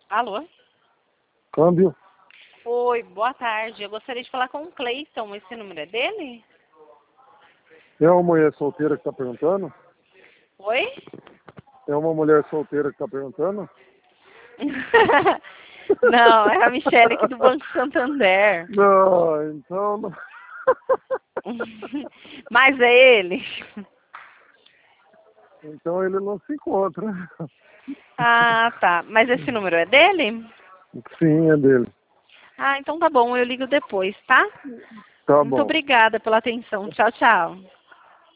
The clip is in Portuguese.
Alô? Câmbio? Oi, boa tarde. Eu gostaria de falar com o Cleiton. Esse número é dele? É uma mulher solteira que está perguntando? Oi? É uma mulher solteira que está perguntando? Não, é a Michelle aqui do Banco Santander. Não, então não. Mas é ele? Então ele não se encontra. Ah, tá. Mas esse número é dele? Sim, é dele. Ah, então tá bom. Eu ligo depois, tá? Tá Muito bom. obrigada pela atenção. Tchau, tchau.